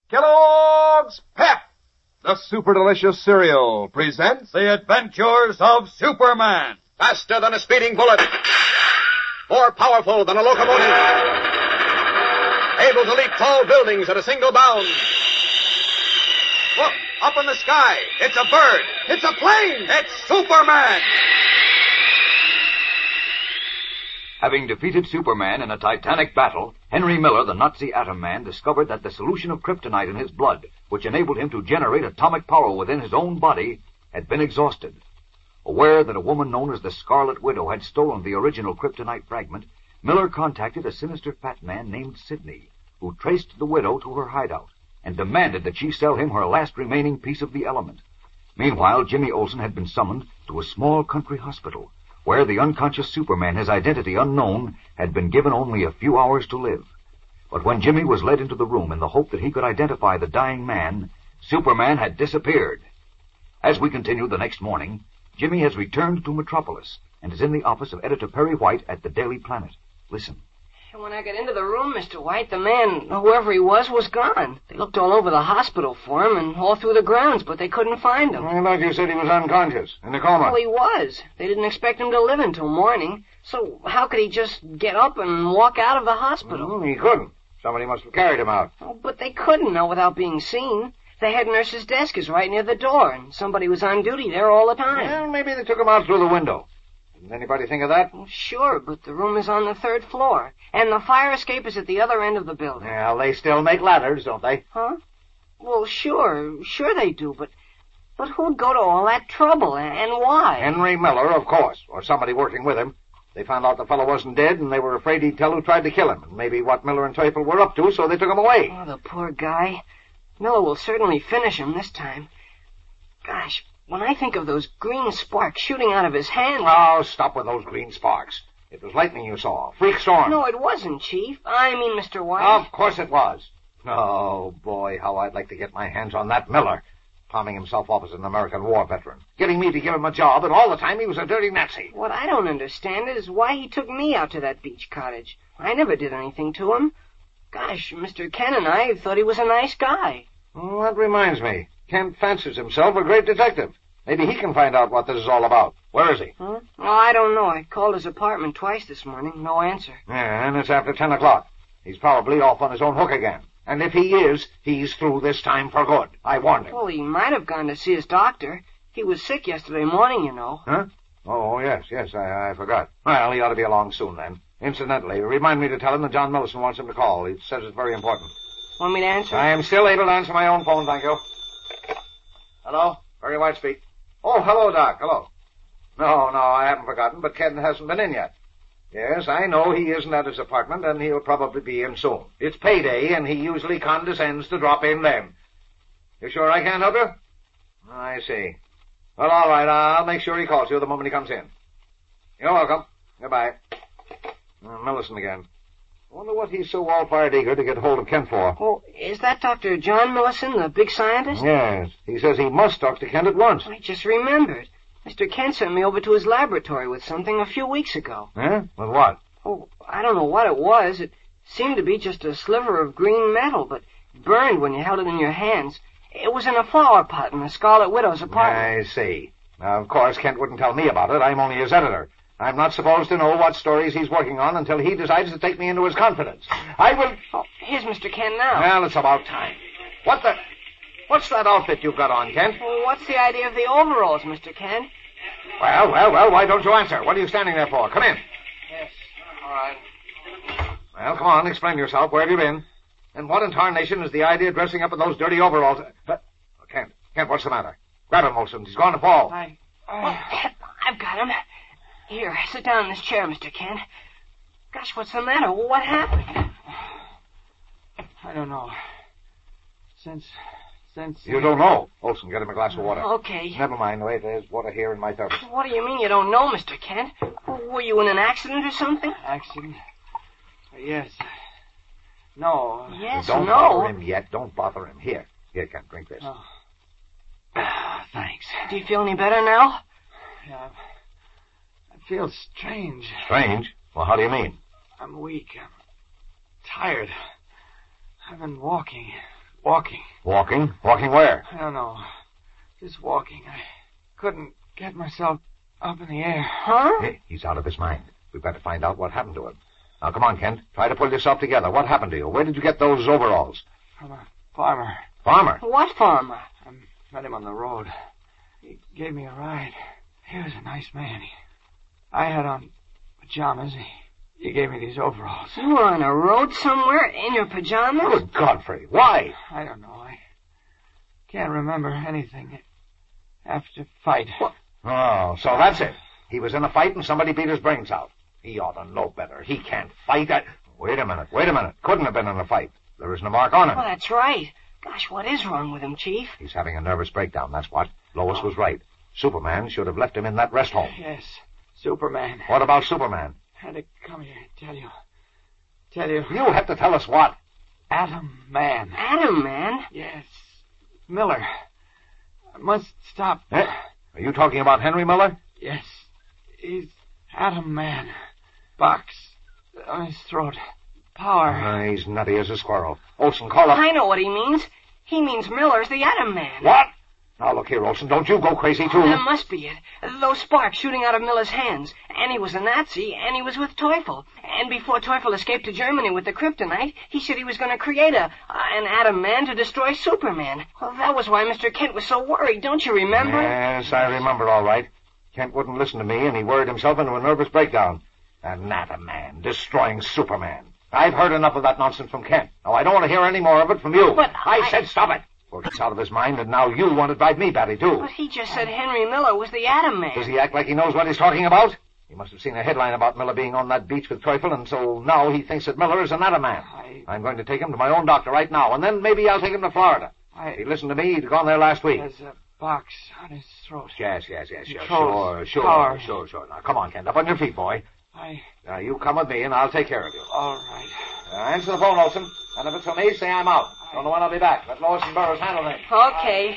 Kellogg's Pep, the super delicious cereal, presents The Adventures of Superman. Faster than a speeding bullet. More powerful than a locomotive. Able to leap tall buildings at a single bound. Look, up in the sky. It's a bird. It's a plane. It's Superman. Having defeated Superman in a titanic battle, Henry Miller, the Nazi Atom Man, discovered that the solution of kryptonite in his blood, which enabled him to generate atomic power within his own body, had been exhausted. Aware that a woman known as the Scarlet Widow had stolen the original kryptonite fragment, Miller contacted a sinister fat man named Sidney, who traced the widow to her hideout and demanded that she sell him her last remaining piece of the element. Meanwhile, Jimmy Olsen had been summoned to a small country hospital, where the unconscious Superman, his identity unknown, had been given only a few hours to live. But when Jimmy was led into the room in the hope that he could identify the dying man, Superman had disappeared. As we continue the next morning, Jimmy has returned to Metropolis and is in the office of Editor Perry White at the Daily Planet. Listen. When I got into the room, Mr. White, the man, whoever he was gone. They looked all over the hospital for him and all through the grounds, but they couldn't find him. I thought you said he was unconscious, in a coma. Well, he was. They didn't expect him to live until morning. So how could he just get up and walk out of the hospital? Well, he couldn't. Somebody must have carried him out. Oh, but they couldn't know without being seen. The head nurse's desk is right near the door, and somebody was on duty there all the time. Well, maybe they took him out through the window. Didn't anybody think of that? Well, sure, but the room is on the 3rd floor, and the fire escape is at the other end of the building. Well, they still make ladders, don't they? Huh? Well, sure they do, but who'd go to all that trouble, and why? Henry Miller, of course, or somebody working with him. They found out the fellow wasn't dead, and they were afraid he'd tell who tried to kill him, and maybe what Miller and Teufel were up to, so they took him away. Oh, the poor guy. Miller will certainly finish him this time. Gosh, when I think of those green sparks shooting out of his hand... Oh, stop with those green sparks. It was lightning you saw. Freak storm. No, it wasn't, Chief. I mean, Mr. White. Of course it was. Oh, boy, how I'd like to get my hands on that Miller. Palming himself off as an American war veteran. Getting me to give him a job, and all the time he was a dirty Nazi. What I don't understand is why he took me out to that beach cottage. I never did anything to him. Gosh, Mr. Ken and I thought he was a nice guy. Oh, that reminds me. Kent fancies himself a great detective. Maybe he can find out what this is all about. Where is he? Huh? Oh, I don't know. I called his apartment twice this morning. No answer. Yeah, and it's after 10 o'clock. He's probably off on his own hook again. And if he is, he's through this time for good. I warned him. Well, he might have gone to see his doctor. He was sick yesterday morning, you know. Huh? Oh, yes, I forgot. Well, he ought to be along soon, then. Incidentally, remind me to tell him that John Millison wants him to call. He says it's very important. Want me to answer? I am still able to answer my own phone, thank you. Hello? Perry White speak. Oh, hello, Doc. Hello. No, I haven't forgotten, but Ken hasn't been in yet. Yes, I know he isn't at his apartment, and he'll probably be in soon. It's payday, and he usually condescends to drop in then. You sure I can't help you? I see. Well, all right, I'll make sure he calls you the moment he comes in. You're welcome. Goodbye. Millison again. I wonder what he's so all-fired eager to get hold of Kent for. Oh, is that Dr. John Millison, the big scientist? Yes. He says he must talk to Kent at once. I just remembered. Mr. Kent sent me over to his laboratory with something a few weeks ago. Huh? With what? Oh, I don't know what it was. It seemed to be just a sliver of green metal, but burned when you held it in your hands. It was in a flower pot in the Scarlet Widow's apartment. I see. Now, of course, Kent wouldn't tell me about it. I'm only his editor. I'm not supposed to know what stories he's working on until he decides to take me into his confidence. I will... Oh, here's Mr. Kent now. Well, it's about time. What's that outfit you've got on, Kent? Well, what's the idea of the overalls, Mr. Kent? Well, why don't you answer? What are you standing there for? Come in. Yes, all right. Well, come on, explain yourself. Where have you been? And what in tarnation is the idea of dressing up in those dirty overalls? Kent, what's the matter? Grab him, Olsen. He's going to fall. I've got him. Here, sit down in this chair, Mr. Kent. Gosh, what's the matter? What happened? I don't know. Since... You don't know. Olsen, get him a glass of water. Okay. Never mind. Wait, there's water here in my thermos. What do you mean you don't know, Mr. Kent? Were you in an accident or something? Accident? Yes. No. Yes, Don't no. bother him yet. Don't bother him. Here, Kent, drink this. Oh. Thanks. Do you feel any better now? Yeah. I feel strange. Strange? Well, how do you mean? I'm weak. I'm tired. I've been walking. walking. Walking? Walking where? I don't know. Just walking. I couldn't get myself up in the air. Huh? Hey, he's out of his mind. We've got to find out what happened to him. Now, come on, Kent. Try to pull yourself together. What happened to you? Where did you get those overalls? From a farmer. Farmer? What farmer? I met him on the road. He gave me a ride. He was a nice man. I had on pajamas. He gave me these overalls. You were on a road somewhere in your pajamas? Good Godfrey. Why? I don't know. I can't remember anything after fight. What? Oh, so that's it. He was in a fight and somebody beat his brains out. He ought to know better. He can't fight. Wait a minute. Couldn't have been in a fight. There isn't a mark on him. Well, that's right. Gosh, what is wrong with him, Chief? He's having a nervous breakdown, that's what. Lois was right. Superman should have left him in that rest home. Yes, Superman. What about Superman? Had to come here and tell you. You have to tell us what? Atom Man. Atom Man? Yes, Miller. I must stop. Eh? Are you talking about Henry Miller? Yes, he's Atom Man. Box on his throat. Power. He's nutty as a squirrel. Olson, call up. I know what he means. He means Miller's the Atom Man. What? Now, look here, Olson. Don't you go crazy, too. That must be it. Those sparks shooting out of Miller's hands. And he was a Nazi, and he was with Teufel. And before Teufel escaped to Germany with the kryptonite, he said he was going to create an Atom Man to destroy Superman. Well, that was why Mr. Kent was so worried. Don't you remember? Yes, I remember all right. Kent wouldn't listen to me, and he worried himself into a nervous breakdown. An Atom Man destroying Superman. I've heard enough of that nonsense from Kent. Now, I don't want to hear any more of it from you. But I said stop it. Well, it's out of his mind, and now you want to drive me batty, too. But he just said Henry Miller was the Atom Man. Does he act like he knows what he's talking about? He must have seen a headline about Miller being on that beach with Teufel, and so now he thinks that Miller is an Atom Man. I'm going to take him to my own doctor right now, and then maybe I'll take him to Florida. If he'd listened to me, he'd gone there last week. There's a box on his throat. Yes. Controls Sure. power. Sure. Now, come on, Kent. Up on your feet, boy. Now, you come with me, and I'll take care of you. All right. Answer the phone, Olson. And if it's for me, say I'm out. Don't know when I'll be back. Let Lois and Burroughs handle things. Okay.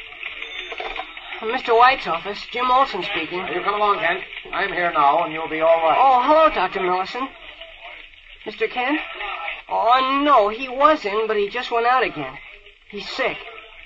Mr. White's office. Jim Olson speaking. Now, you come along, Kent. I'm here now, and you'll be all right. Oh, hello, Dr. Millison. Mr. Kent? Oh, no, he was in, but he just went out again. He's sick.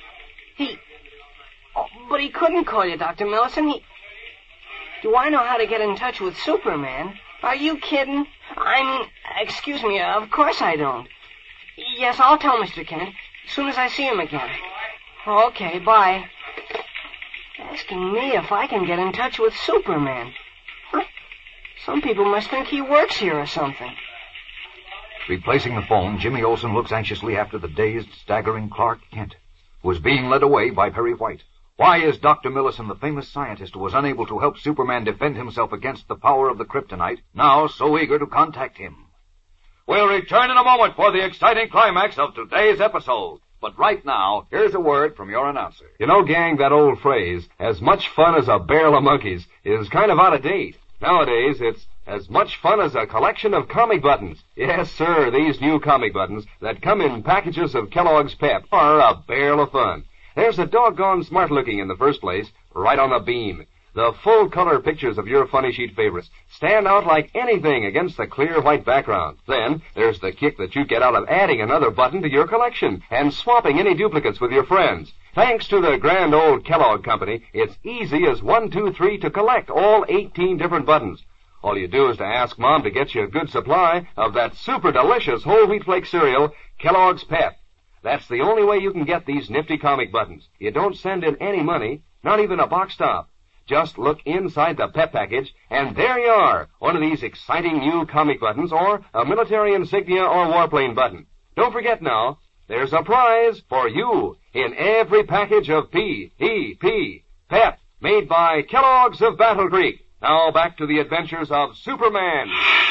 But he couldn't call you, Dr. Millison. Do I know how to get in touch with Superman? Are you kidding? I mean, excuse me, of course I don't. Yes, I'll tell Mr. Kent as soon as I see him again. Okay, bye. Asking me if I can get in touch with Superman. Huh? Some people must think he works here or something. Replacing the phone, Jimmy Olsen looks anxiously after the dazed, staggering Clark Kent, who is being led away by Perry White. Why is Dr. Millison, the famous scientist who was unable to help Superman defend himself against the power of the kryptonite, now so eager to contact him? We'll return in a moment for the exciting climax of today's episode. But right now, here's a word from your announcer. You know, gang, that old phrase, as much fun as a barrel of monkeys, is kind of out of date. Nowadays, it's as much fun as a collection of comic buttons. Yes, sir, these new comic buttons that come in packages of Kellogg's Pep are a barrel of fun. There's a doggone smart looking in the first place, right on the beam. The full-color pictures of your funny sheet favorites stand out like anything against the clear white background. Then, there's the kick that you get out of adding another button to your collection and swapping any duplicates with your friends. Thanks to the grand old Kellogg Company, it's easy as 1, 2, 3 to collect all 18 different buttons. All you do is to ask Mom to get you a good supply of that super delicious whole wheat flake cereal, Kellogg's Pep. That's the only way you can get these nifty comic buttons. You don't send in any money, not even a box top. Just look inside the Pep package, and there you are, one of these exciting new comic buttons, or a military insignia or warplane button. Don't forget now, there's a prize for you in every package of P.E.P. Pep, made by Kellogg's of Battle Creek. Now back to the adventures of Superman.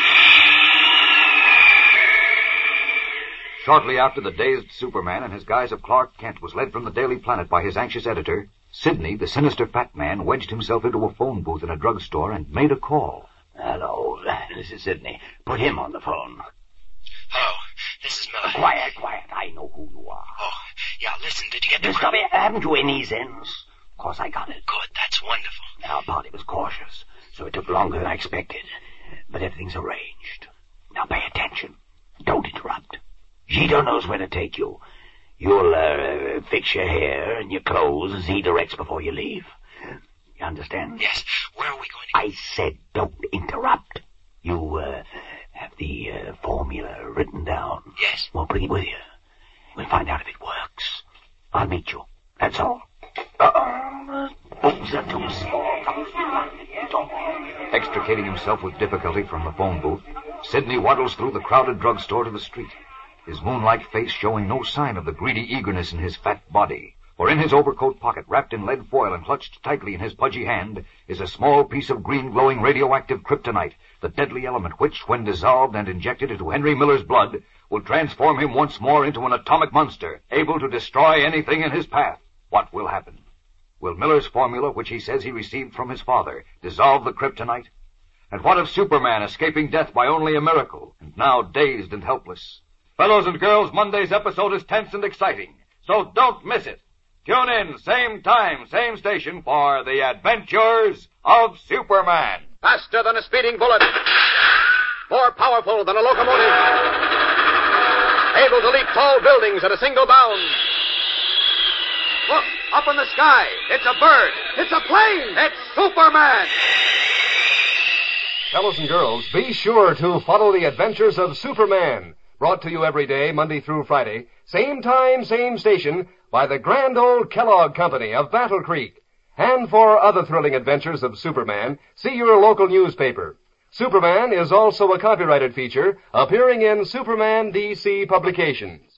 Shortly after the dazed Superman in his guise of Clark Kent was led from the Daily Planet by his anxious editor, Sidney, the sinister fat man, wedged himself into a phone booth in a drugstore and made a call. Hello, this is Sidney. Put him on the phone. Hello, this is Miller. Quiet. I know who you are. Oh, yeah, listen, did you get the... Stop it. Haven't you any sense? Of course I got it. Good, that's wonderful. Our party was cautious, so it took longer than I expected. But everything's arranged. Now pay attention. Don't interrupt. Gito knows where to take you. You'll fix your hair and your clothes as he directs before you leave. You understand? Yes. Where are we going to... I said don't interrupt. You have the formula written down. Yes. Well, bring it with you. We'll find out if it works. I'll meet you. That's all. Boots are too small. Extricating himself with difficulty from the phone booth, Sidney waddles through the crowded drugstore to the street, his moonlike face showing no sign of the greedy eagerness in his fat body. For in his overcoat pocket, wrapped in lead foil and clutched tightly in his pudgy hand, is a small piece of green glowing radioactive kryptonite, the deadly element which, when dissolved and injected into Henry Miller's blood, will transform him once more into an atomic monster, able to destroy anything in his path. What will happen? Will Miller's formula, which he says he received from his father, dissolve the kryptonite? And what of Superman escaping death by only a miracle, and now dazed and helpless? Fellows and girls, Monday's episode is tense and exciting, so don't miss it. Tune in, same time, same station, for The Adventures of Superman. Faster than a speeding bullet. More powerful than a locomotive. Able to leap tall buildings at a single bound. Look, up in the sky. It's a bird. It's a plane. It's Superman. Fellows and girls, be sure to follow The Adventures of Superman. Brought to you every day, Monday through Friday. Same time, same station, by the grand old Kellogg Company of Battle Creek. And for other thrilling adventures of Superman, see your local newspaper. Superman is also a copyrighted feature appearing in Superman DC publications.